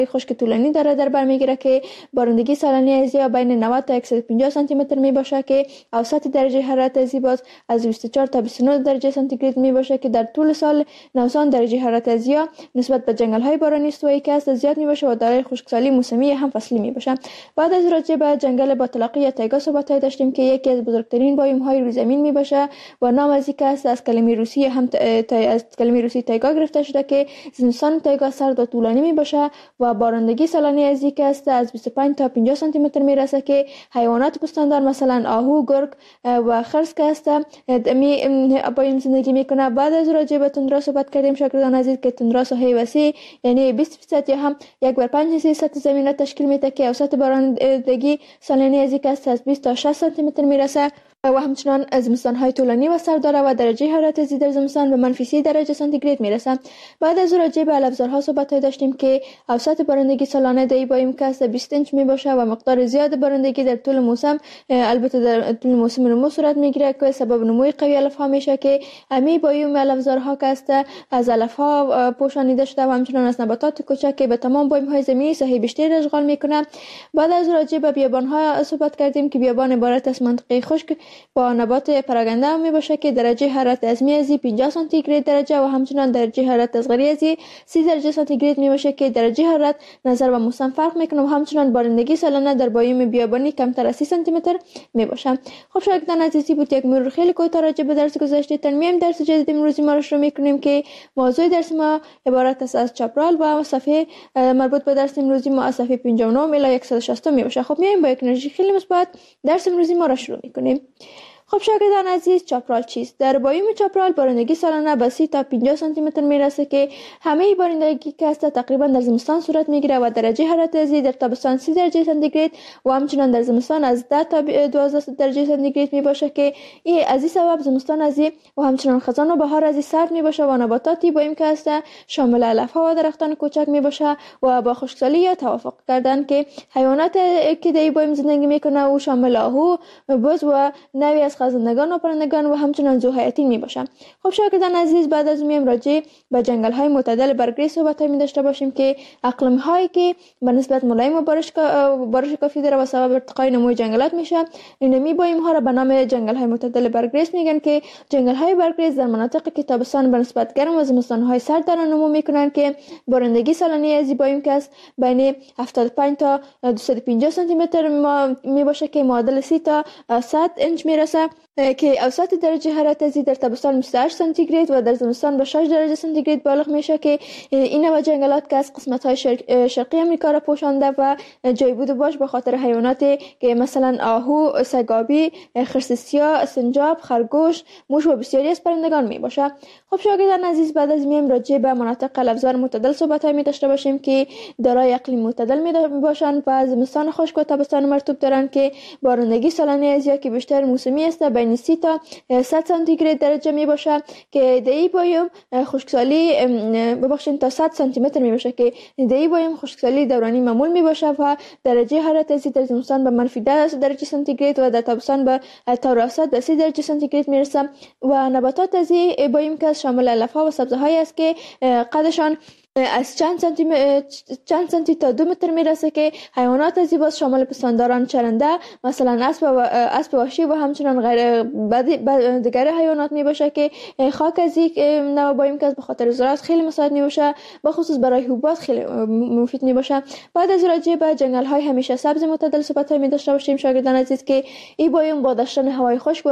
خشک طولانی داره در بر میگیره که بارندگی سالانه از بین 90 تا 150 سانتی متر می باشه که اوسط درجه حرارت از باز از 24 تا 29 درجه سانتیگراد می باشه که در طول سال 90 درجه حرارت از نسبت به جنگل های بارانی استوایی که است زیاد می باشه و دارای خشکسالی موسمی هم فصلی می باشه. بعد از راجع به جنگل باطلاقی یا تایگا صحبت داشتیم که یکی از بزرگترین بایوم های روی زمین می باشه و نام از اینکه است از کلمه روسی هم از کلمه روسی تایگا گرفته شده که زمستان تایگا سرد و طولانی می باشه و بارندگی سالانه از اینکه است از 25 تا 50 سانتی متر می رسه که حیوانات پستاندار مثلا آهو، گرگ و خرس که است می بایوم زندگی میکنه. بعد از راجع به تندرا صحبت کردیم شاگردان عزیز که تندرا ساحه وسیع یعنی 20% یا هم 1/5 سطح زمین را تشکیل میده که اوسط بارندگی سالانه از اینکه است از 20 تا 60 سانتی متر می رسه و همچنان زمستان های طولانی و سرد داره و درجه حرارت از در زمستان به منفی 30 درجه سانتیگراد میرسه. بعد از راجع به علفزارها صحبت داشتیم که اوسط بارندگی سالانه در بایوم که است 20 اینچ می باشه و مقدار زیاد بارندگی در طول موسم البته در طول موسم نمو صورت میگیره که سبب نموی قوی علف ها میشه که امی بایوم علفزارها که است از علف ها پوشانیده شده و همچنان از نباتات کوچک که به تمام بایوم های زمینی ساحه بیشتری اشغال میکنه. بعد از راجع به بیابان ها صحبت کردیم که بیابان عبارت از منطقه خشک با نبات پراگنده می باشه که درجه حرارت از 50 سانتیگراد درجه و همچنان درجه حرارت از غری از 30 درجه سانتیگراد می باشه که درجه حرارت نظر به موسم فرق میکنه و همچنان بارندگی سالانه در بایوم بیابانی کمتر از 30 سانتی متر می باشه. خب شاگردان عزیزی بود یک مرور خیلی کوتاه راجع به درس گذشته. تنمیم درس جدید امروزی ما رو شروع میکنیم که موضوع درس ما عبارت است از چاپرال و صفحه مربوط به درس امروزی ما از صفحه 59 الی 160 می باشه. خب میایم با یک انرژی خیلی مثبت درس امروزی ما رو شروع میکنیم. خب شاگردان عزیز چاپرال چیست؟ در بایوم چاپرال بارندگی سالانه به 30 تا 50 سانتی متر میرسه که همه بارندگی که است تقریبا در زمستان صورت میگیره و درجه حرارت از در تابستان 30 درجه سانتیگراد و همچنان در زمستان از 10 تا 12 درجه سانتیگراد می باشه که این از این سبب زمستان از و همچنان خزان و بهار از سرد می باشه و نباتاتی بایوم که است شامل علف ها و درختان کوچک می باشه و با خشکسالی یا توافق کردن که حیوانات که در بایوم زندگی میکنه و شامل آهو، بز و نوعی از خزندگان و پرندگان و همچنان ذوحیاتین می باشند. خب شاگردان عزیز بعد از میم راجع به جنگل های معتدل برگری صحبت می داشته باشیم که اقلیم هایی که به نسبت ملایم و بارش کافی داره و سبب ارتقای نموی جنگلات میشه اینمی بایوم ها را به نام جنگل های معتدل برگریز میگن که جنگل های برگریز در مناطقی که تابستان به نسبت گرم و زمستان های سرد دارن نمو میکنن که بارندگی سالانه از بایوم که است بین 75 تا 250 سانتی متر می باشه که معادل 30 تا 100 اینچ میرسه که اوسط درجه حرارت از در تابستان 28 سانتیگراد و در زمستان به 6 درجه سانتیگراد بالغ میشه که این نوع جنگلات که از قسمت های شرقی امریکا را پوشانده و جایبود باش به خاطر حیواناتی که مثلا آهو، سگابی، خرس سیاه، سنجاب، خرگوش، موش و بسیاری از پرندگان می باشه. خب شاگردان عزیز بعد از میم راجع به مناطق علفزار معتدل صحبت می داشته باشیم که دارای اقلیم معتدل می باشند و زمستان خشک و تابستان مرطوب دارند که بارندگی سالانه از که بیشتر موسمی است بین 30 تا 100 سانتیگراد درجه می باشه که در این بایوم خشکسالی ببخشید تا 100 سانتی متر می باشه که در این بایوم خشکسالی دورانی معمول می باشه و درجه حرارت از در زمستان به منفی 10 درجه سانتیگراد و در تابستان به تا راست به 30 درجه سانتیگراد می رسه و نباتات از این بایوم که شامل علف ها و سبزه های است که قدشان از چند سانتی تا 2 متر میرسه که حیوانات از باز شامل پستانداران چرنده مثلا اسب وحشی و همچنان غیر دیگر حیوانات می باشه که خاک از یک نوع بایوم که به خاطر زراعت خیلی مساعد می باشه به خصوص برای حبوبات خیلی مفید می باشه. بعد از راجع به جنگل های همیشه سبز معتدل صحبت می داشته باشیم شاگردان عزیز که این بایوم با داشتن هوای خشک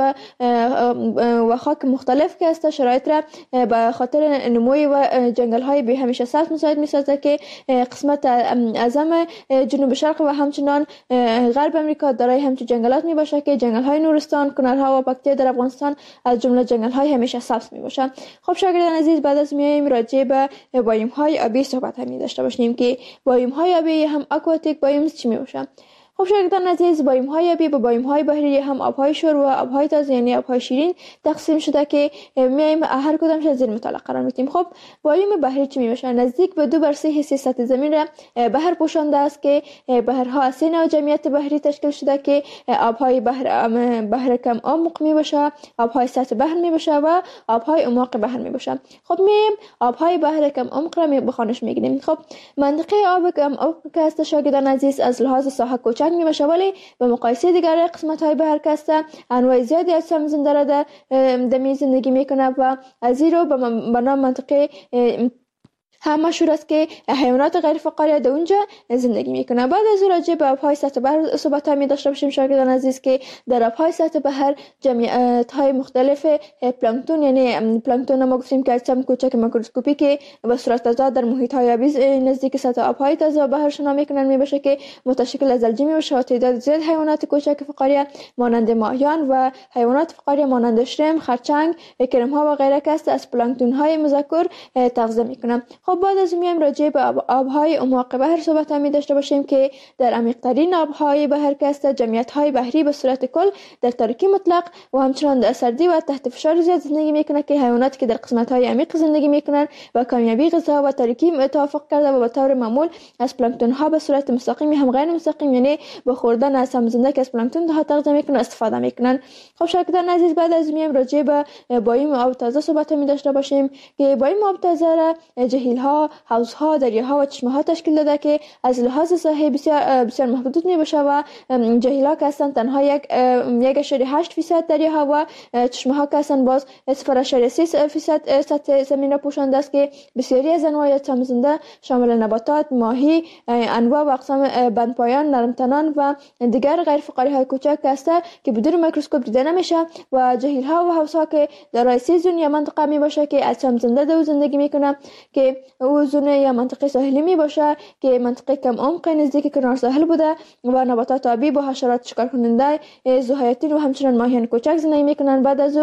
و خاک مختلف که است شرایط را به خاطر نموی و جنگل های بی همیشه سبز مساعد می‌سازه که قسمت اعظم جنوب شرق و همچنان غرب امریکا دارای همچون جنگلات می باشه که جنگل‌های نورستان، کنارها و پکتیا در افغانستان از جمله جنگل‌های همیشه سبز می باشه. خب شاگردان عزیز بعد از میایم راجع به بایوم‌های آبی صحبت می داشته باشیم که بایوم‌های آبی هم اکواتیک بایومز چی می باشه. خب شاگردان عزیز، بایم‌های آبی به بایم‌های بحری هم آب‌های شور و آب‌های تازه یعنی آب‌های شیرین تقسیم شده که میایم هر کدامش از زیر مطالعه قرار میدیم. خب بایم بحری چی میباشه؟ نزدیک به 2/3 سطح زمین را بحر پوشانده است که بحرها از 3 نوع جمعیت بحری تشکیل شده که آب‌های بحر کم عمق میباشه، آب‌های سطح بحر میباشه و آب‌های اعماق بحر میباشه. خب میایم آب‌های بحر کم عمق را بخوانش میگیریم. خب منطقه آب کم عمق که است شاگردان عزیز از لحاظ ساحه کوچک میباشه، ولی به مقایسه دیگر قسمت‌های بحر که است انواع زیادی از سم زنده را در می زندگی میکنه و از این رو به نام منطقه هم مشهور است که حیوانات غیر فقاریه در اونجا زندگی میکنه. بعد از راجع به آب‌های سطح بحر صحبت می داشته باشیم شاگردان عزیز که در آب‌های سطح بحر جمعیت‌های مختلف پلانکتون، یعنی پلانکتون ما گفتیم که اجسام کوچک میکروسکوپی که به صورت آزاد در محیط‌های آبی نزدیک سطح آب‌های تازه بحر شنا میکنن میباشه که متشکل از الجی میباشه و تعداد زیاد حیوانات کوچک فقاریه مانند ماهیان و حیوانات فقاریه مانند شرم، خرچنگ، کرم‌ها و غیره که از پلانکتون‌های مذکور تغذیه میکنن. خب بعد از میایم راجع به آب‌های اعماق بحر صحبت می داشته باشیم که در عمیق‌ترین آب‌های بحر که است جمعیت‌های بحری به صورت کل در تاریکی مطلق و همچنان در سردی و تحت فشار زیاد زندگی میکنه که حیواناتی که در قسمت‌های عمیق زندگی میکنن و کامیابی غذا و تاریکی توافق کرده و به طور معمول از پلانکتون‌ها به صورت مستقیم هم غیر مستقیم یعنی با خوردن از سم زنده که از پلانکتون تغذیه میکنن استفاده میکنن. خب شاگردان عزیز، بعد از میایم راجع به بایم آب تازه صحبت می داشته باشیم که بایم آب تازه را جهیل‌ها، حوض‌ها، دریاها و چشمه‌ها تشکیل داده که از لحاظ ساحه بسیار محدود میباشه و جهیل‌ها که هستند تنها 1.8% دریاها و چشمه‌ها که هستند باز 0.3% سطح زمین را پوشانده است که بسیاری از انواع اجسام زنده شامل نباتات، ماهی، انواع و اقسام بندپایان، نرمتنان و دیگر غیر فقاری‌های کوچک است که بدون میکروسکوپ دیده نمیشه و جهیل‌ها و حوض‌ها که در 3 زون یا منطقه میباشه که اجسام زنده در زندگی میکنه که او زون یا منطقه ساحلی می باشه که منطقه کم عمق نزدیک کنار ساحل بوده و نباتات آبی با حشرات شکار کننده ذوحیاتین و همچنین ماهیان کوچک زندگی میکنن. بعد از او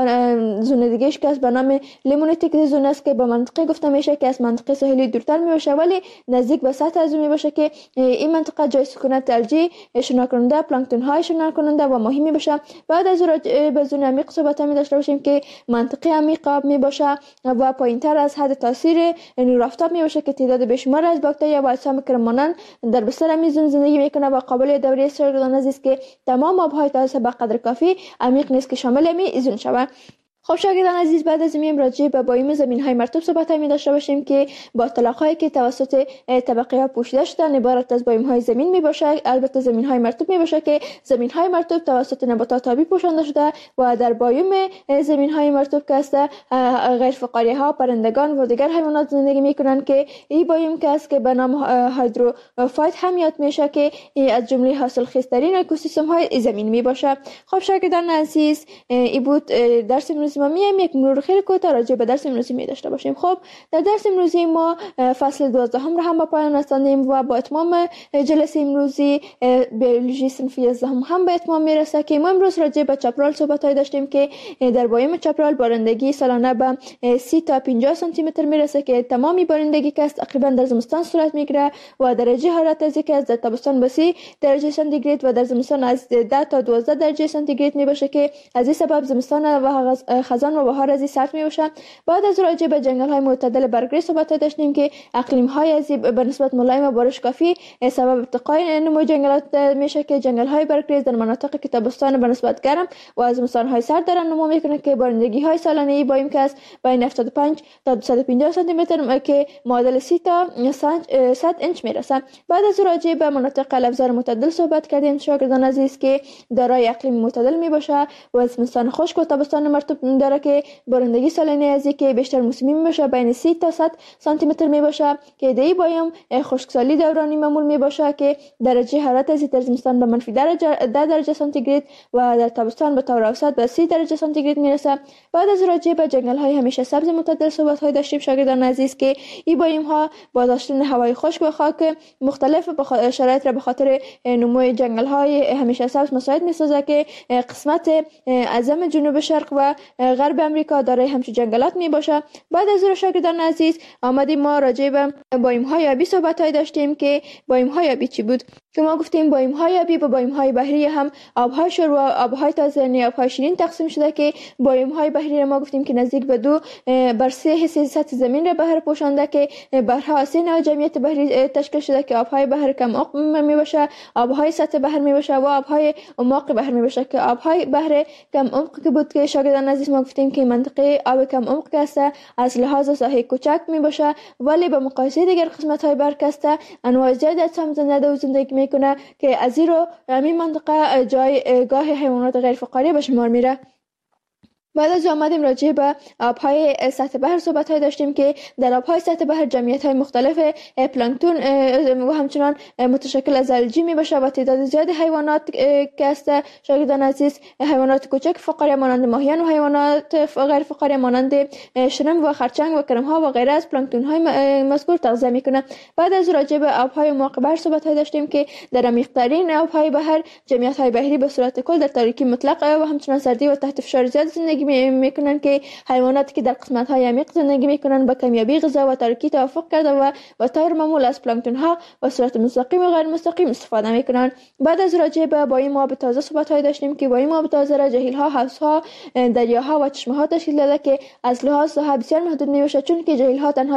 زون دیگه‌اش که به نام لیمونوتیک زون است که به منطقه گفته میشه که از منطقه ساحلی دورتر می باشه ولی نزدیک به سطح از می باشه که این منطقه جای سکونت الجی، شنا کننده، پلانکتون های شنا کننده و ماهی می باشه. بعد از او به زون عمیق صحبت می داشته باشیم که منطقه عمیق آب می باشه و پایینتر از حد تاثیر نور آفتاب می باشه که تعداد بیشمار از باکتریا و اجسام کرمانند در بستر میزون زندگی میکنه و قابل دوره شاگردان عزیز که تمام آبهای تازه به قدر کافی عمیق نیست که شامل میزون شود. خب شاگردان عزیز، بعد از میایم راجع به بایم زمین‌های مرطوب صحبت می داشته باشیم که با اطلاق‌هایی که توسط طبقه ها پوشیده شدن عبارت از بایم‌های زمین می باشه. البته زمین‌های مرطوب می باشه که زمین‌های مرطوب توسط نباتات آبی پوشانده شده و در بایم زمین‌های مرطوب که است غیر فقاری‌ها، پرندگان و دیگر حیوانات زندگی می‌کنند که این بایم که است که به نام هایدروفایت هم یاد میشه که از جمله حاصلخیزترین اکوسیستم‌های زمین می باشه. خب شاگردان عزیز، این بود درس ما میایم یک مرور خیلی کوتاه راجع به درس امروزی می داشته باشیم. خب در درس امروزی ما فصل 12 را هم به پایان رساندیم و با اتمام جلسه امروزی بیولوژی صنف 11 هم به اتمام میرسه که ما امروز راجع به چپرال صحبت داشتیم که در بایم چپرال بارندگی سالانه به 30 تا 50 سانتی متر میرسه که تمامی بارندگی که است تقریبا در زمستان صورت میگیره و درجه حرارت از که از در تابستان به 30 درجه سانتیگراد و در زمستان از 10 تا 12 درجه سانتیگراد میباشه که از این سبب زمستان و خزان و بهار از سرد میباشد. بعد از راجع به جنگل های معتدل برگریز صحبت داشتیم که اقلیم های از به نسبت ملایم و بارش کافی سبب ارتقای نمو جنگلات میشه که جنگل های برگریز در مناطق که تابستان به نسبت گرم و از زمستان های سرد دارن نمو میکنه که بارندگی های سالانه بایم که است بین 75 تا 250 سانتی متر که معادل 30 تا 100 انچ میرسه. بعد از راجع به مناطق الابزار معتدل صحبت کردیم شاگردان عزیز که دارای اقلیم معتدل میباشه و زمستان خشک و تابستان مرطوب داره که بارندگی سالانه از که بیشتر موسمی میباشه بین 30 تا 100 سانتی متر میباشه که دی بایم خشکسالی دورانی معمول میباشه که درجه حرارت از در زمستان به منفی 10 درجه سانتیگراد و در تابستان به طور اوسط به 30 درجه سانتیگراد میرسه. بعد از راجع به جنگل های همیشه سبز معتدل صحبت های داشتیم شاگردان عزیز که این بایم ها با داشتن هوای خشک و خاک مختلف شرایط را به خاطر نمو جنگل های همیشه سبز مساعد میسازه که قسمت اعظم جنوب شرق و غرب امریکا دارای همچون جنگلات می باشه. بعد از ظهر شاگردان عزیز آمدیم ما راجع به بایم‌های آبی صحبت‌های داشتیم که بایم‌های آبی چی بود که ما گفتیم بایم‌های آبی با بایم‌های بحری هم آب‌های شور و آب‌های تازه یعنی آب‌های شیرین تقسیم شده که بایم‌های بحری ما گفتیم که نزدیک به 2/3 حصه سطح زمین را بحر پوشانده که بحرها 3 نوع جمعیت بحری تشکیل شده که آب‌های بحر کم عمق می باشه، آب‌های سطح بحر می باشه و آب‌های عمق بحر می باشه که آب‌های بحر کم عمق که بود که شاگردان عزیز ما گفتیم که منطقه آب کم عمق که است از لحاظ ساحه کوچک می باشه ولی به مقایسه دیگر قسمت‌های بحر که است انواع زیادی از زنده و زندگی میکنه که از این منطقه جایگاه حیوانات غیر فقاریه به شمار میره. بعد از آمدیم راجع به آب‌های سطح بحر صحبت‌های داشتیم که در آب‌های سطح بحر جمعیت‌های مختلف پلانکتون و همچنان متشکل از الگی می‌باشه و تعداد زیادی حیوانات که است شاگردان عزیز حیوانات کوچک فقاریه مانند ماهیان و حیوانات غیر فقاریه مانند شرم و خرچنگ و کرم‌ها و غیره از پلانکتون‌های مذکور تغذیه می‌کنه. بعد از راجع به آب‌های عمق بحر صحبت‌های داشتیم که در عمیق‌ترین آب‌های بحر جمعیت‌های بحری به صورت کل در تاریکی مطلق و همچنان سردی و تحت فشار زیاد زندگی میکنن که حیواناتی که در قسمت‌های عمیق زندگی میکنن با کمیابی غذا و تاریکی توافق کرده و طور معمول از پلانکتون ها به صورت مستقیم و غیر مستقیم استفاده میکنن. بعد از راجع به بایم آب تازه صحبت‌های داشتیم که بایم آب تازه را جهیل‌ها، حوض‌ها، دریاها و چشمه‌ها تشکیل داده که از لحاظ ساحه بسیار محدود میباشه چون که جهیل‌ها تنها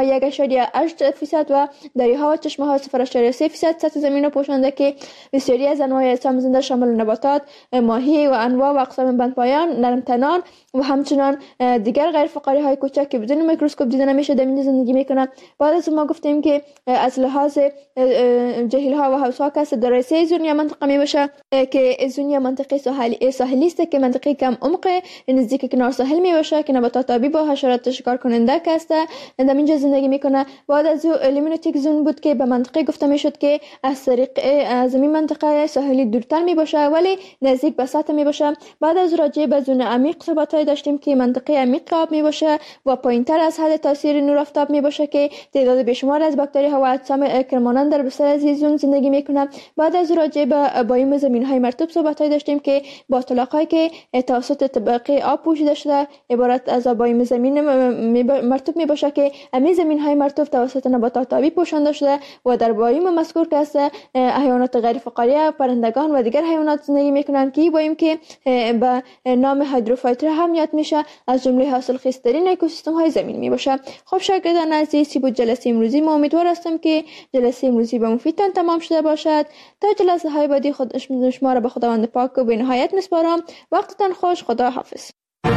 1.8% و دریاها و چشمه‌ها 0.3% سطح زمین را پوشانده که بسیاری از انواع اجسام زنده شامل نباتات، ماهی و انواع و اقسام بندپایان، نرم‌تنان و همچنان دیگر غیر فقاری های کوچک که بدون میکروسکوپ دیده نمیشه در اینجا زندگی میکنن. بعد از ما گفتیم که از لحاظ جهیل ها و حوض ها کس دارای 3 زون یا منطقه میباشه که زون یا منطقه ساحلی است که منطقه کم عمق نزدیک کنار ساحل میباشه که نباتات آبی با حشرات شکار کننده کس در اینجا زندگی میکنه. بعد از لیمونوتیک زون بود که به منطقه گفته میشد که از طریق از این منطقه ساحلی دورتر میباشه ولی نزدیک به سطح میباشه. بعد از راجع به زون عمیق صحبت‌های داشتیم که منطقه عمیق آب میباشه و پایینتر از حد تاثیر نور آفتاب میباشه که تعداد بیشمار از باکتری ها و اجسام کرمانند در بستر از زون زندگی میکنه. بعد از راجع به بایم زمین های مرطوب صحبت‌های داشتیم که با طلاق‌هایی که توسط طبقه آب پوشیده شده عبارت از بایم زمین مرطوب میباشه که همین زمین های مرطوب توسط نباتات آبی پوشانده شده و در بایم مذکور که است حیوانات غیر فقاریه، پرندگان و دیگر حیوانات زندگی میکنند که بایم که به نام هایدروفایتر هم یاد میشه از جمله حاصل خیزترین اکوسیستم های زمین می باشه. خب شاگردان عزیز سی بود جلسه امروزی. ما امیدوار هستم که جلسه امروزی به مفیدتان تمام شده باشد. تا جلسه های بعدی شما را به خداوند پاک و به نهایت میسپارم. وقتتان خوش. خدا حافظ.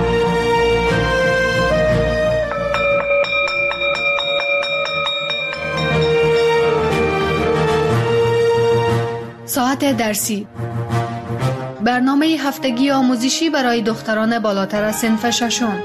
ساعت درسی، برنامه هفتگی آموزشی برای دختران بالاتر از صنف ششم.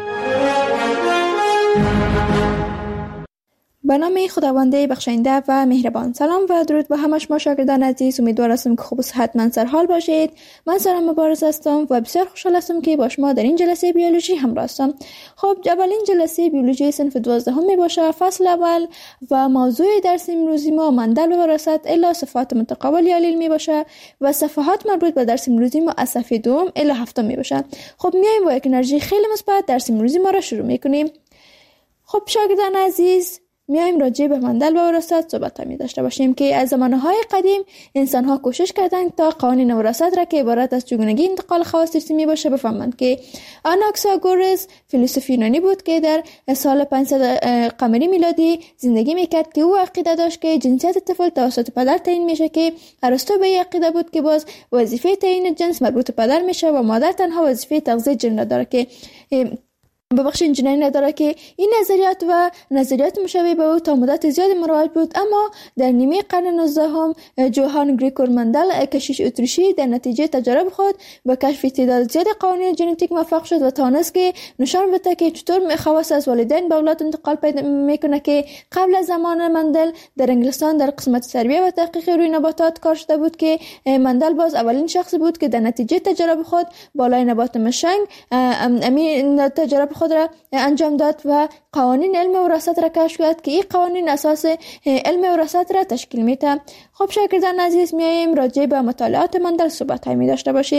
به نام خداوند بخشنده و مهربان. سلام و درود به همه شما شاگردان عزیز. امیدوار هستم که خوب و صحتمند سرحال باشید. من سارا مبارز هستم و بسیار خوشحال هستم که با شما در این جلسه بیولوژی همراه هستم. خب اولین جلسه بیولوژی صنف 12 می باشه، فصل اول، و موضوع درس امروزی ما مندل و وراثت الی صفات متقابل یا الیل می باشه و صفحات مربوط به درس امروزی ما از صفحه 2 الی 7 می باشه. خب میایم با یک انرژی خیلی مثبت درس امروزی ما را شروع میکنیم. خب شاگردان عزیز، میایم راجع به مندل و وراثت صحبت می داشته باشیم که از زمانهای قدیم انسان ها کوشش کردند تا قوانین وراثت را که عبارت از چگونگی انتقال خواص ارثی می باشه بفهمند که آناکساگورس فیلسوف یونانی بود که در سال 500 قمری میلادی زندگی میکرد که او عقیده داشت که جنسیت طفل توسط پدر تعیین میشه که ارسطو به عقیده بود که باز وظیفه تعیین جنس مربوط پدر میشه و مادر تنها وظیفه تغذیه جن داره که جنین نداره که این نظریات و نظریات مشابه به او تا مدت زیادی مروج بود. اما در نیمه قرن 19 جوهان گریگور مندل کشیش اتریشی در نتیجه تجارب خود به کشف تعداد زیاد قوانین ژنتیک موفق شد و توانست که نشان بده که چطور خواص از والدین به اولاد انتقال پیدا میکنه که قبل از زمان مندل در انگلستان در قسمت تربیه و تحقیق روی نباتات کار شده بود که مندل باز اولین شخصی بود که در نتیجه تجارب خود بالای نبات مشنگ امین تجارب خود را انجام داد و قوانین علم وراثت را کشف کرد که این قوانین اساس علم وراثت را تشکیل میده. خب شاگردان عزیز، میایم راجع به مطالعات مندل صحبت می داشته باشیم.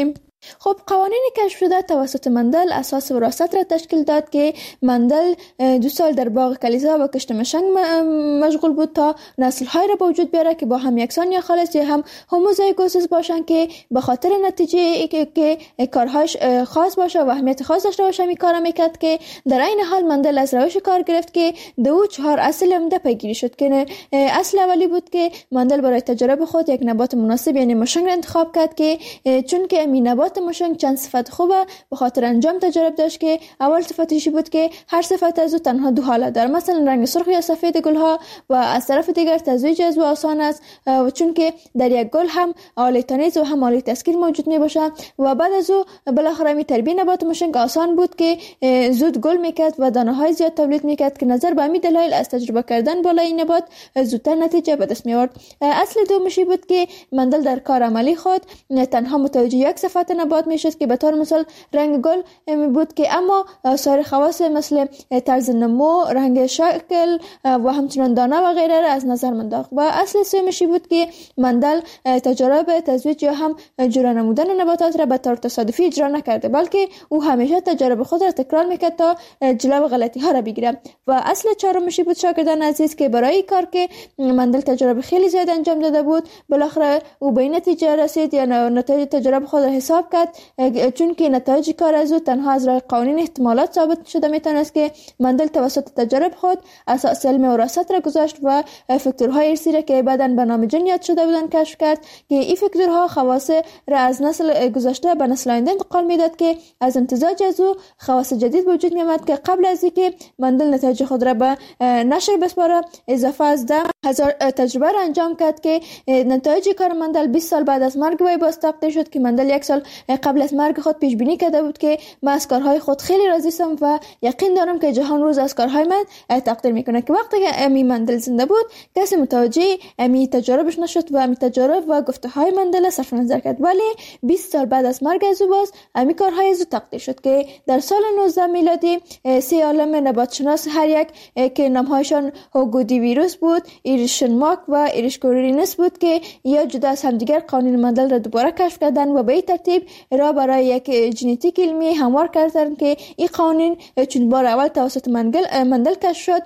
خب قوانین کشف شده توسط مندل اساس وراثت را تشکیل داد که مندل 2 سال در باغ کلیسا و کشت مشنگ مشغول بود تا نسل های را به وجود بیاره که با هم یکسان یا خالص یا هم هوموزایگوسیس باشن که به خاطر نتیجه که کارهاش خاص باشه و اهمیت خاص داشته باشه می کار میکرد که در این حال مندل از روش کار گرفت که 4 اصل عمده پیگیری شد که اصل اولی بود که مندل برای تجربه خود یک نبات مناسب یعنی مشنگ را انتخاب کرد که چون که می نبات مشنگ چند صفت خوبه به خاطر انجام تجربه داشت که اول صفتش بود که هر صفت از او تنها 2 حالت داره، مثلا رنگ سرخ یا سفید گل ها و از طرف دیگر تزویج از آسان است و چون که در یک گل هم آله تانیز و هم آله تسکیر موجود می باشه و بعد از او بالاخره می تربیت نبات مشنگ آسان بود که زود گل میکرد و دانه های زیاد تولید میکرد که نظر به همین دلایل از تجربه کردن بالای این نبات زودتر نتیجه به دست می آورد. اصل دومشی بود که مندل در کار عملی خود تنها متوجه یک صفت نبات میشد که به طور مثال رنگ گل بود که اما سایر خواص مثل طرز نمو، رنگ شکل و همچنان دانه و غیره را از نظر انداخت. و اصل سومشی بود که مندل تجربه تزویج یا هم جوره نمودن نباتات را به طور تصادفی اجرا نکرده بلکه او همیشه تجربه خود را تکرار میکرد تا جلو غلطی ها را بگیره. و اصل چهارمشی بود شاگردان عزیز که برای کار که مندل تجربه خیلی زیاد انجام داده بود بالاخره او به این نتیجه رسید یا نتایج تجربه خود را حساب کرد چون که نتایج کار از او تنها از راه قوانین احتمالات ثابت شده میتونست که مندل توسط تجربه خود اساس علم وراثت را گذاشت و فاکتورهای ارثی را که بعداً به نام ژن یاد شده بودند کشف کرد که این فاکتورها خواص را از نسل گذشته به نسل آینده انتقال میداد که از امتزاج از او خواص جدید وجود میآمد که قبل از اینکه مندل نتایج خود را به نشر بسپاره اضافه از 10,000 تجربه را انجام کرد که نتایج کار مندل 20 سال بعد از مرگ وی باز تقدیر شد که مندل 1 سال قبل از مرگ خود پیش بینی کرده بود که من از کارهای خود خیلی راضی هستم و یقین دارم که جهان روز از کارهای من تقدیر میکنه که وقتی که امی مندل زنده بود کسی متوجه امی تجاربش نشد و امی تجارب و گفته های مندل صرف نظر کرد ولی 20 سال بعد از مرگ از او باز امی کارهای از او تقدیر شد که در سال 19 میلادی 3 عالم نباتشناس هر یک که نامهایشان هوگودی ویروس بود، ایریشن ماک و ایریشکورینس بود که یا جدا از همدیگر قوانین مندل را دوباره کشف کردند و به این ترتیب را برای یک ژنتیک علمی هموار کردند که این قوانین چون بار اول توسط مندل کشف شد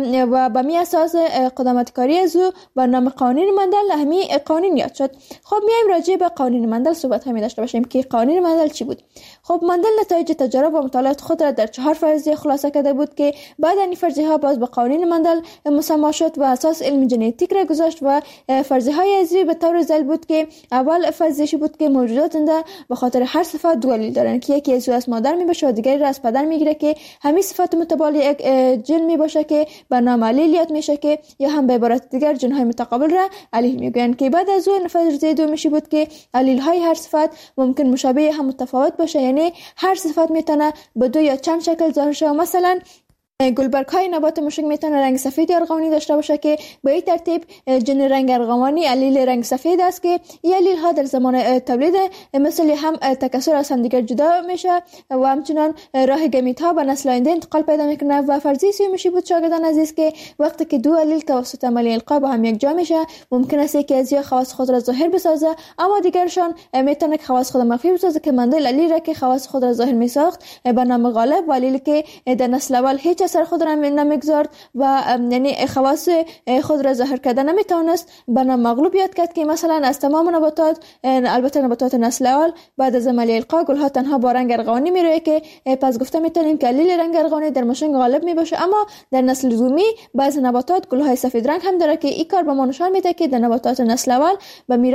و به می اساس قدامت کاری از او به نام قوانین مندل همین قوانین یاد شد. خب میایم راجع به قوانین مندل صحبت همی داشته باشیم که قوانین مندل چی بود. خب مندل نتایج تجارب و مطالعات خود را در 4 فرضیه خلاصه کرده بود که بعد این فرضیه ها باز به قوانین مندل مسما شد و اساس علم ژنتیک را گذاشت و فرضیه های ازی به طور ذیل بود که اول فرضیه‌ای بود که موجودات زنده به خاطر هر صفت دو دلیل دارن که یکی از او از مادر می باشه و دیگری را از پدر میگیره که همین صفات متبادل یک جن می باشه که به نام علیل یاد میشه که یا هم به عبارت دیگر جن های متقابل را علیل میگن که بعد از اون فرضیه دومی بود که علیل های هر صفت ممکن مشابه هم متفاوت باشه یعنی هر صفت میتونه به 2 یا چند شکل ظاهر شه. مثلا گلبرگ های نبات مشنگ میتونه رنگ سفید ارغوانی داشته باشه که به این ترتیب جن رنگ ارغوانی علیل رنگ سفید است که این علیل ها در زمان تولید مثل هم تکثر از هم دیگر جدا میشه و همچنان راه گمیت ها به نسل آینده انتقال پیدا میکنه. و فرضیه سومی بود شاگردان عزیز که وقتی که 2 علیل توسط عملیه القا با هم یک جا میشه ممکن است که از یا خواص خود را ظاهر بسازه اما دیگرشان میتونه که خواص خود مخفی بسازه که مندل علیل را که خواص خود را ظاهر میساخت به نام غالب و علیل که در نسل اول هیچ اثر خود را نمیگذارد و یعنی خواص خود را ظاهر کردن نمیتونست به نام مغلوب یاد کرد که مثلا از تمام نباتات البته نباتات نسل اول بعد از عملیه القا گل ها تنها با رنگ ارغوانی میروه که پس گفته میتونیم که علیل رنگ ارغوانی در مشنگ غالب میباشه اما در نسل دومی بعض نباتات گل های سفید رنگ هم داره که این کار به ما نشان میده که در نباتات نسل اول به می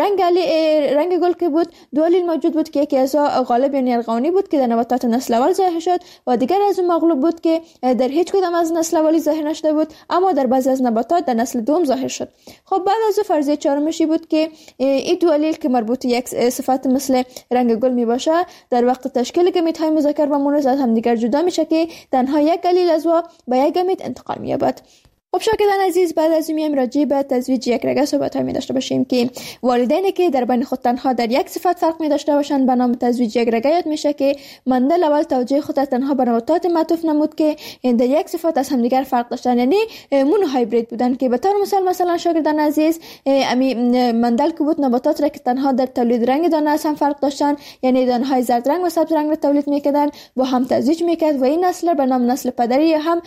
رنگ گل که بود 2 علیل موجود بود که یکی از غالب یعنی ارغوانی بود که در نباتات نسل اول ظاهر شد و دیگر از اون مغلوب بود که در هیچ کدام از نسل اولی ظاهر نشده بود اما در بعضی از نباتات در نسل دوم ظاهر شد. خب بعد از فرضیه چهارمشی بود که این 2 علیل که مربوط یک صفت مثل رنگ گل می باشه در وقت تشکیل گمیت های مذکر و مؤنث از هم دیگر جدا میشه که تنها یک علیل از و به یک گمیت انتقال می‌یابد. خب شاگردان عزیز، بعد از میایم راجع به تزویج یک رگه صحبت می داشته باشیم که والدینی که در بین خود تنها در یک صفت فرق می داشته باشند به نام تزویج یک رگه یاد میشه که مندل اول توجه خود تنها به نباتات معطوف نمود که در یک صفت از همدیگر فرق داشتن، یعنی مونو هایبرید بودن. که به طور مثلا شاگردان عزیز امی مندل که بود نباتات را که تنها در تولید رنگ دانه از هم فرق داشتن، یعنی دانه های زرد رنگ و سبز رنگ را تولید میکردن، با هم تزویج میکرد و این نسل به نام نسل پدری یا هم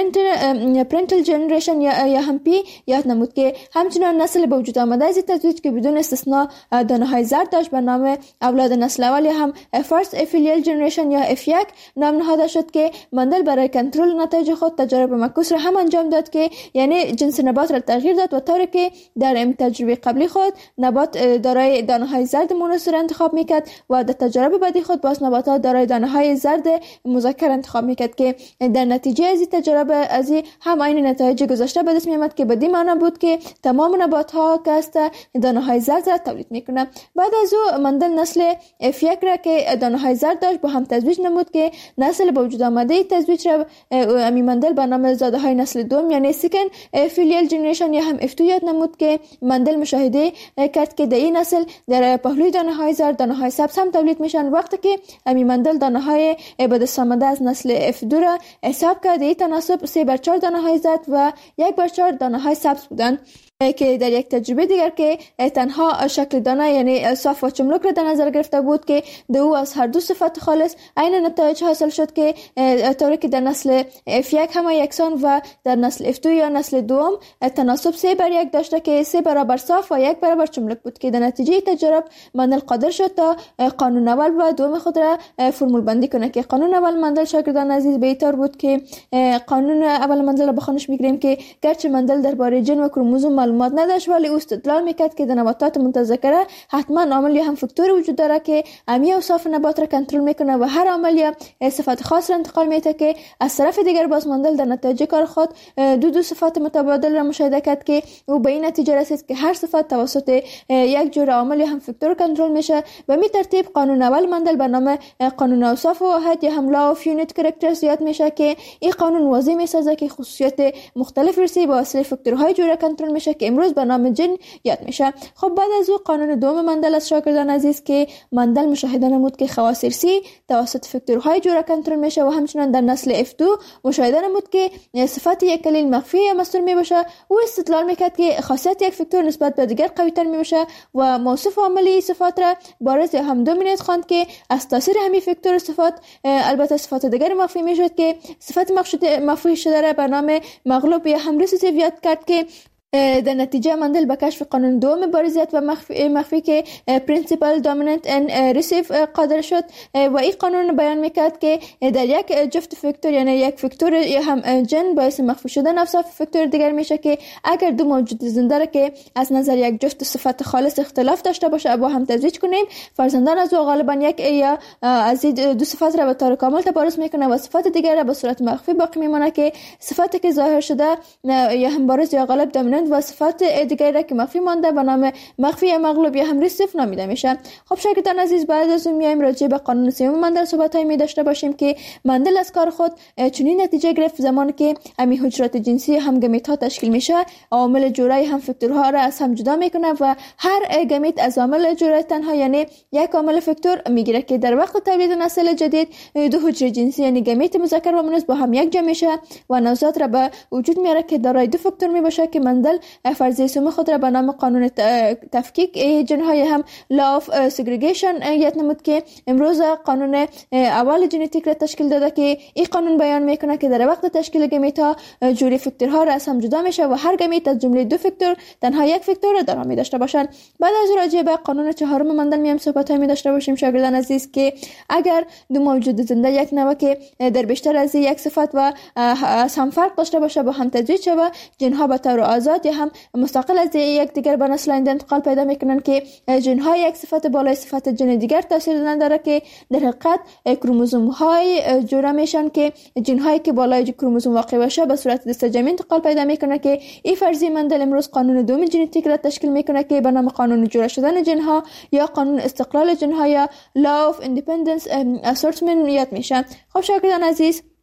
پرنتل جنریشن یا هم پی یاد نمود که همچنان نسل به وجود آمده از تزویج که بدون استثناء دانه های زرد داشت به نام اولاد نسل اول یا هم فرست افیلیل جنریشن یا F1 نام نهاده شد که مندل برای کنترل نتایج خود تجارب معکوس را هم انجام داد که یعنی جنس نبات را تغییر داد و طوری که در تجربه قبلی خود نبات دارای دانه های زرد مونوسر انتخاب میکرد و در تجارب بعدی خود باز نباتات دارای دانه های زرد مذکر انتخاب میکرد که در نتیجه از این تجربه از هم عین نتایج گذشته به دست میامد که بدین معنا بود که تمام نبات ها که است دانه های زرد را تولید میکنه. بعد از او مندل نسل F1 را که دانه های زرد داشت با هم تزویج نمود که نسل به وجود آمده تزویج را امی مندل به نام زاده های نسل دوم یعنی سیکند فیلیل جنریشن یا هم F2 یاد نمود که مندل مشاهده کرد که در این نسل در پهلوی دانه های زرد دانه های سبز هم تولید میشن، وقتی که امی مندل دانه های به دست آمده از نسل F2 را حساب کرد. این تناسب 3/4 دانه های زرد و 1/4 دانه های سبز بودند که در یک تجربه دیگر که تنها شکل دانه یعنی صاف و چملک را در نظر گرفته بود که دو از هر دو صفت خالص عین نتایج حاصل شد که طوری که در نسل F1 همه یکسان و در نسل F2 یا نسل دوم تناسب 3/1 داشته که 3 برابر صاف و 1 برابر چملک بود که در نتیجه تجربه مندل قادر شد تا قانون اول و دوم خود را فرمول بندی کنه که قانون اول مندل شاگردان عزیز به این طور بود که قانون اول مندل را بخونش میگیریم که گرچه مندل درباره ژن و کروموزوم معلومات نداشت ولی او استدلال میکرد که در نباتات متذکره حتما عامل یا هم فاکتور وجود داره که امی اوصاف نبات را کنترل میکنه و هر عامل یا صفت خاص را انتقال میده که از طرف دیگر باز مندل در نتیجه کار خود دو صفات متبادل را مشاهده کرد که او به این نتیجه رسید که هر صفت توسط یک جور عامل یا هم فاکتور کنترل میشه و می ترتیب قانون اول مندل به نام قانون اوصاف واحد یا هم لا اف یونیت کاراکترز یاد میشه که این قانون واضح میسازه که خصوصیات مختلف رسی با وسیله فاکتورهای جوره کنترل میشه که امروز به نام ژن یاد میشه. خب بعد از او قانون دوم مندل از شاگردان عزیز که مندل مشاهده نمود که خواص ارثی توسط فاکتورهای جوره کنترل میشه و همچنین در نسل F2 مشاهده نمود که صفت یک کلیل مخفی یا مستور میباشه. او استدلال میکرد که خاصیت یک فاکتور نسبت به دیگر قوی‌تر میباشه و موصوف عاملی صفات را بارز یا هم دومیننت خواند که از تاثیر همین فاکتور صفات البته صفات دیگر مخفی میشد که صفت مخفی شده را به نام مغلوب یا هم ریسیسیو یاد کرد که در نتیجه مندل به کشف قانون دوم بارزیت و مخفی که پرینسیپل دامیننت ان ریسیف قادر شد و این قانون بیان میکرد که در یک جفت فاکتور یعنی یک فاکتور یا هم ژن باعث مخفی شدن اوصاف فاکتور دیگر میشه که اگر دو موجود زنده را که از نظر یک جفت صفت خالص اختلاف داشته باشه با هم تزویج کنیم فرزندان از او غالبا یک یا از دو صفت را به طور کامل تبارز میکنه و صفت دیگر را به صورت مخفی باقی میمونه که صفتی که ظاهر شده یا هم بارز یا غالب دامیننت و صفات دیگری را که مخفی مانده به نام مخفی یا مغلوب یا هم ریسیف نامیده میشه. خب شاگردان عزیز بعد از اون میایم راجع به قانون سوم مندل صحبت‌های می داشته باشیم که مندل از کار خود چنین نتیجه گرفت زمانی که امی حجرات جنسی هم گمیت ها تشکیل میشه عامل جورای هم فاکتورها را از هم جدا میکنه و هر گمیت از عامل جورای تنها یعنی یک عامل فاکتور میگیره که در وقت تولید نسل جدید دو حجره جنسی یعنی گمیت مذکر و مؤنث با هم یک جمع میشه و نوزاد را به وجود میاره که دارای دو فاکتور میباشه که مندل فرضیه سوم خود را به نام قانون تفکیک ژن‌های هم لا اف سگریگیشن یاد نمود که امروز قانون اول ژنتیک را تشکیل داده که این قانون بیان میکنه که در وقت تشکیل گمیت ها جوری فاکتورها را از هم جدا میشه و هر گمیت از جمله دو فاکتور تنها یک فاکتور را دارا می داشته باشند. بعد از راجع به قانون چهارم مندل میام صحبت می داشته باشیم شاگردان عزیز که اگر دو موجود زنده یک نوع که در بیشتر از یک صفت و از هم فرق داشته باشه با هم تزویج شود ژن‌ها به طور آزاد یا هم مستقل از یک دیگر به نسل آینده انتقال پیدا میکنن که ژن‌های یک صفت بالای صفت ژن دیگر تاثیر نداره که در حقیقت کروموزوم‌های جوړه میشن که ژن‌هایی که بالای کروموزوم واقع باشه به صورت دستجمعی انتقال پیدا میکنه که این فرضیه مندل امروز قانون دوم ژنتیک را تشکیل میکنه که به نام قانون جوړه شدن ژن‌ها یا قانون استقلال ژن‌ها یا Law of Independence Assortment یاد میشه. خب شاگردان عزیز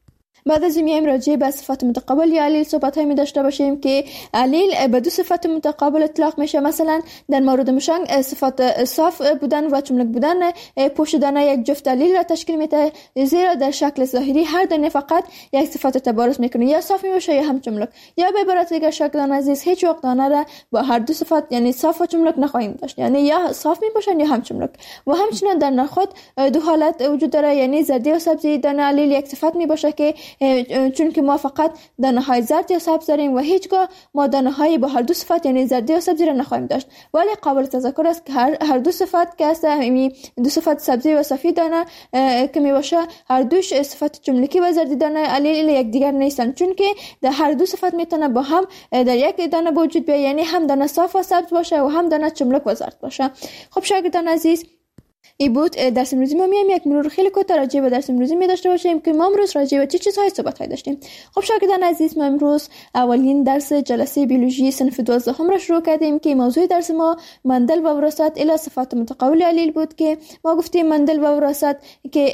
بعد از این راجع به صفات متقابل یا علیل صحبت های می داشته باشیم که علیل به دو صفت متقابل اطلاق میشه. مثلا در مورد مشنگ صفات صاف بودن و چملک بودن پوشیدن یک جفت علیل را تشکیل میده، زیرا در شکل ظاهری هر دانه فقط یک صفت تبارز میکنه، یا صاف میباشه یا هم چملک. یا به عبارت دیگر شاگردان عزیز هیچ وقت دانه را با هر دو صفت یعنی صاف و چملک نخواهیم داشت، یعنی یا صاف میباشن یا هم چملک. و همچنین در نخود دو حالت وجود داره، یعنی زردی و سبزی. دانه علیل یک صفت میباشه که چون که ما فقط دانه های زرد یا سبز داریم و هیچگاه ما دانه های با هر دو صفت یعنی زردی و سبزی را نخواهیم داشت. ولی قابل تذکر است که هر دو صفت که است، دو صفت سبزی و سفید دانه که میباشه هر دوش صفت چملکی و زردی دانه علیل یک دیگر نیستن، چون که در هر دو صفت میتونه با هم در یک دانه وجود بیاید، یعنی هم دانه صاف و سبز باشه و هم دانه چملک و زرد باشه. خب شاگردان عزیز، این بود درس امروزی. ما میایم یک مرور خیلی کوتاه راجع به درس امروزی می داشته باشیم که ما امروز راجع به چه چیزهای صحبت داشتیم. خب شاگردان عزیز، ما امروز اولین درس جلسه بیولوژی صنف 12 را شروع کردیم که موضوع درس ما مندل و وراثت الی صفات متقابل علیل بود که ما گفتیم مندل و وراثت که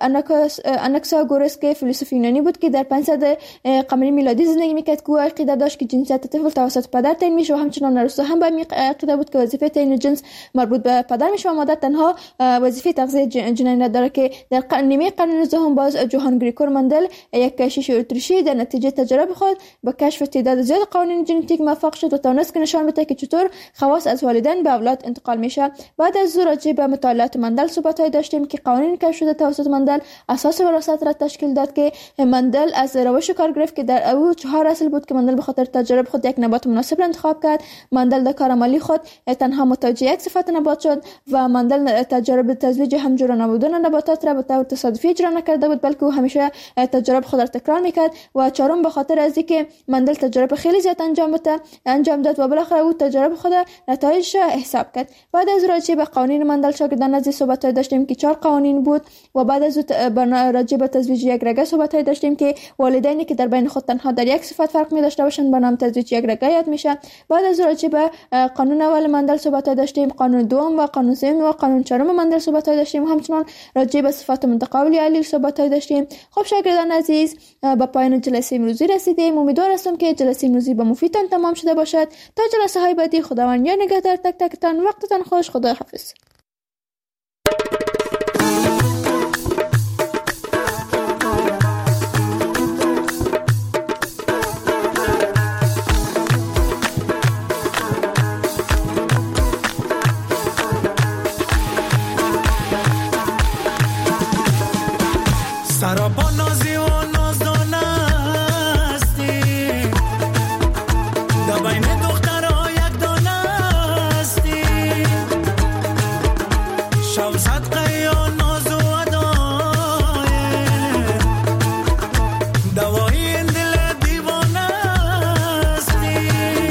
اناکساگورس که فیلسوف یونانی بود که در 500 قمری میلادی زندگی میکرد که عقیده داشت که جنسیت طفل توسط پدر تعیین میشه و همچنین ارسطو هم به عقیده بود که وظیفه تعیین جنس مربوط به پدر میشه و مادر تنها وظیفه تغذیه جنین نداره. که در نیمه قرن 19 باز جوهان گریگور مندل یک کشیش اتریشی در نتیجه تجربه خود با کشف تعداد زیاد قوانین ژنتیک موفق شد و توانست که نشان بده که چطور خواص از والدین به اولاد انتقال میشه. بعد از راجع به مطالعات مندل صحبت داشتیم که قوانین کشف شده توسط مندل اساس وراثت را تشکیل داد که مندل از روش کار گرفت که در او 4 اصل بود که مندل به خاطر تجربه خود یک نبات مناسب را انتخاب کرد. مندل در کار عملی خود تنها متوجه یک صفت نبات شد و مندل تجربه تزویج همجور نبودن نباتات را به طور تصادفی اجرا نکرده بود، بلکه او همیشه تجربه خود را تکرار میکرد. و چهارم به خاطر از اینکه مندل تجربه خیلی زیاد انجام داد و بالاخره او تجربه خود نتایجش حساب کرد. بعد از راجع به قوانین مندل شاگردان عزیز صحبت داشتیم که 4 قوانین بود و بعد از راجع به تزویج یک رگه صحبت داشتیم که والدینی که در بین خود تنها در یک صفت فرق می داشته باشند به نام تزویج یک رگه یاد میشه. بعد از راجع به قانون اول مندل صحبت داشتیم، قانون دوم و قانون سوم و قانون چهارم مندل صحبت داشتیم و همچنین راجع به صفات متقابل علیل صحبت داشتیم. خب شاگردان عزیز، به پایان جلسه امروزی رسیدیم. امیدوار هستم که جلسه امروزی به مفیدتان تمام شده باشد. تا جلسه های بعدی، خداوند یار نگهدار تک تکتان. وقتتان خوش. خدا حافظ. سرابا نازی و نازدانه هستی، در بین دخترها یک دانه هستی، شب صدقه و ناز و ادای دوایی این دل دیوانه هستی،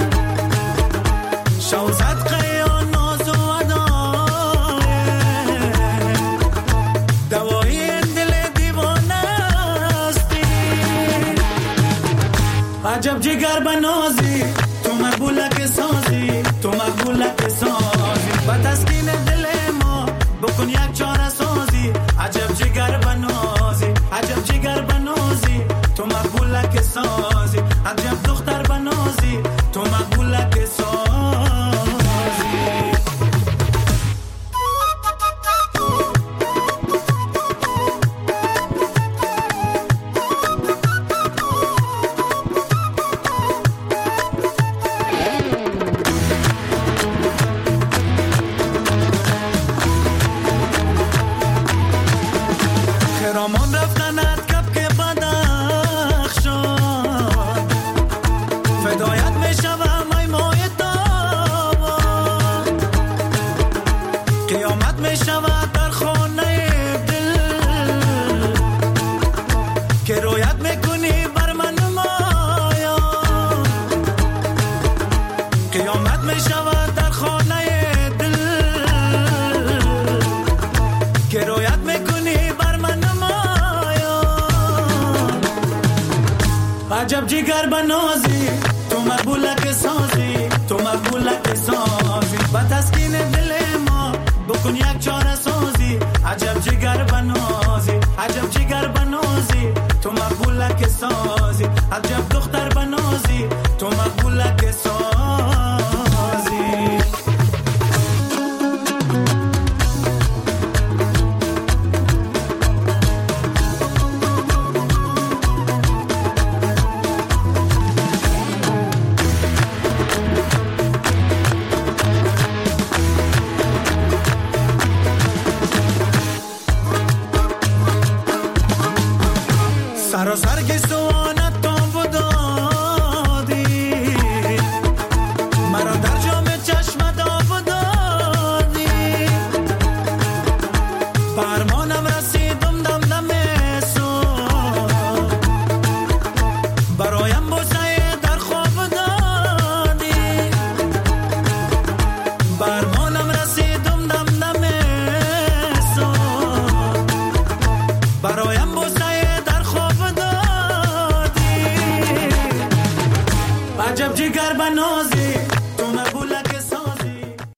شب صدقه و ناز و ادای دوایی عجب جگر بنازی، تو مقبوله که سازی، تو مقبوله که سازی، با تسکین دل ما بکن یک چاره سازی. عجب جگر بنازی، عجب جگر بنازی، تو مقبوله که سازی، عجب دختر بنازی، تو مقبوله که سازی. خرامان رفتنت کب که بدخشان، فدایت میشوم ای مای تابان، قیامت میشود در خانه دل که رویت میکنی بر من مایان، قیامت میشود در خانه دل که رویت میکنی بر من. عجب جگر بنازی، تو مقبوله که سازی، تو مقبوله که سازی، با تسکین دل ما بکن یک چاره سازی. عجب جگر بنازی، عجب جگر بنازی، تو مقبوله که سازی. سازی